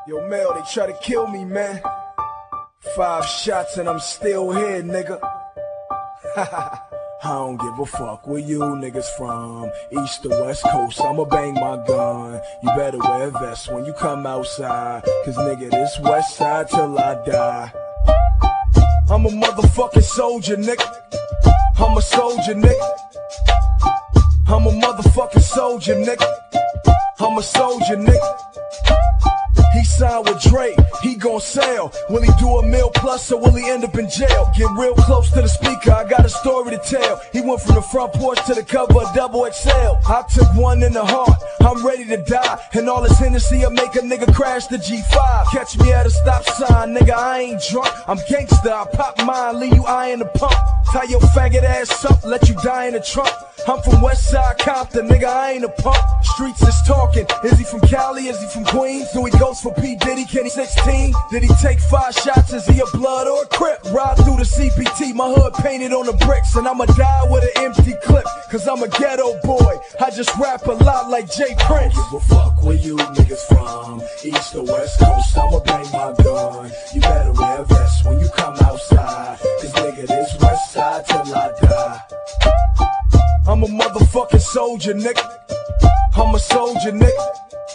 Yo, Mel, they try to kill me, man. 5 shots and I'm still here, nigga. I don't give a fuck where you niggas from, east or west coast, I'ma bang my gun. You better wear a vest when you come outside, cause nigga, this west side till I die. I'm a motherfucking soldier, nigga. I'm a soldier, nigga. I'm a motherfucking soldier, nigga. I'm a soldier, nigga. He signed with Drake, he gon' sell. Will he do $1 million plus or will he end up in jail? Get real close to the speaker, I got a story to tell. He went from the front porch to the cover of Double XL. I took one in the heart, I'm ready to die. And all this Hennessy will make a nigga crash the G5. Catch me at a stop sign, nigga, I ain't drunk. I'm gangster, I pop mine, leave you eyeing the pump. Tie your faggot ass up, let you die in the trunk. I'm from Westside Compton, nigga, I ain't a punk. Streets is talking. Is he from Cali? Is he from Queens? Do he goes for P. Diddy? Can he 16? Did he take 5 shots? Is he a blood or a crip? Ride through the CPT, my hood painted on the bricks. And I'ma die with an empty clip, cause I'm a ghetto boy. I just rap a lot like Jay Prince. Give a fuck where you niggas from, east or west coast, I'ma bang my gun. You better wear a vest when you come outside, cause nigga, this west side till I die. I'm a motherfucking soldier, nigga. I'm a soldier, nigga.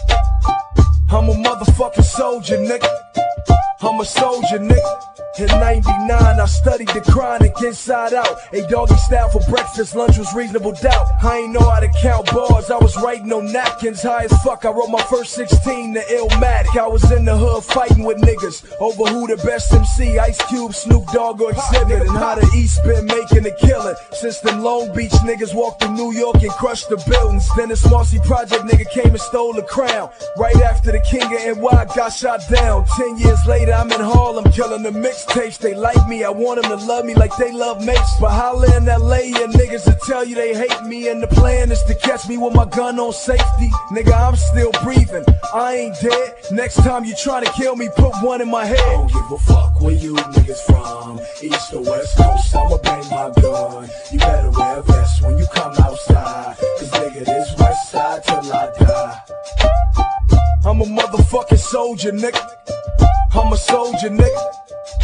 I'm a motherfucking soldier, nigga. I'm a soldier, nigga. In '99, I studied the Chronic inside out. A doggy style for breakfast, lunch was reasonable doubt. I ain't know how to count bars, I was writing on napkins. High as fuck, I wrote my first 16 to Illmatic. I was in the hood fighting with niggas over who the best MC, Ice Cube, Snoop Dogg, or Exhibit. And how the East been making a killing since them Long Beach niggas walked through New York and crushed the buildings. Then this Marcy Project nigga came and stole the crown. Right after the king of NY got shot down. 10 years later, I'm in Harlem killing the mixtapes. They like me, I want them to love me like they love mates. But holla in LA and niggas will tell you they hate me. And the plan is to catch me with my gun on safety. Nigga, I'm still breathing, I ain't dead. Next time you try to kill me, put one in my head. I don't give a fuck where you niggas from, east or west coast, I'ma bang my gun. You better wear a vest when you come outside, cause nigga, this west side till I die. I'm a motherfucking soldier, nigga. I'm a soldier, nigga.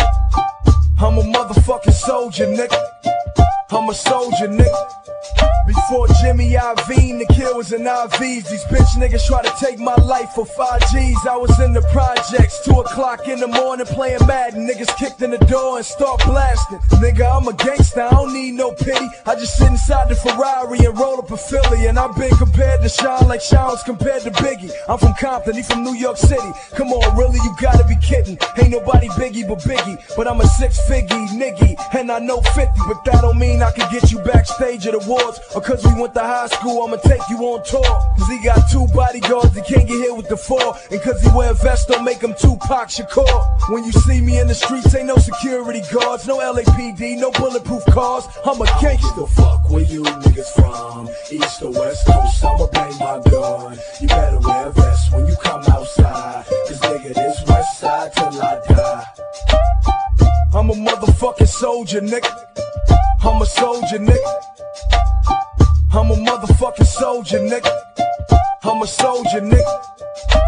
I'm a motherfucking soldier, nigga. I'm a soldier, nigga. Before Jimmy Iovine, the kill was in IVs. These bitch niggas try to take my life for 5 G's. I was in the projects, 2 o'clock in the morning playing Madden. Niggas kicked in the door and start blasting. Nigga, I'm a gangster, I don't need no pity. I just sit inside the Ferrari and roll up a Philly. And I've been compared to Sean like Sean was compared to Biggie. I'm from Compton, he from New York City. Come on, really, you gotta be kidding. Ain't nobody Biggie but Biggie. But I'm a 6-figgy nigga, and I know 50. But that don't mean I can get you backstage at awards. Or cause we went to high school, I'ma take you on tour. Cause he got 2 bodyguards, he can't get hit with the 4. And cause he wear a vest, don't make him Tupac Shakur. When you see me in the streets, ain't no security guards, no LAPD, no bulletproof cars. I'm a gangster. Give a fuck where you niggas from, east or west coast, I'ma bang my gun. You better wear a vest when you come outside, cause nigga, this west side till I die. I'm a motherfucking soldier, nigga. I'm a soldier, nigga. I'm a motherfucking soldier, nigga. I'm a soldier, nigga.